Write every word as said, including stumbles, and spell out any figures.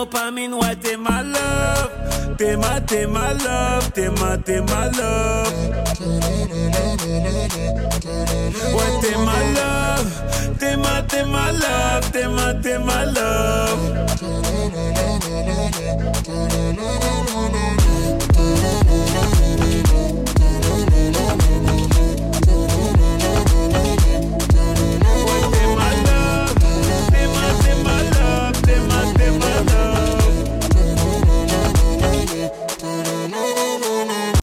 dopamine, ouais, t'es ma love. T'es ma, t'es ma love, t'es ma, t'es ma love.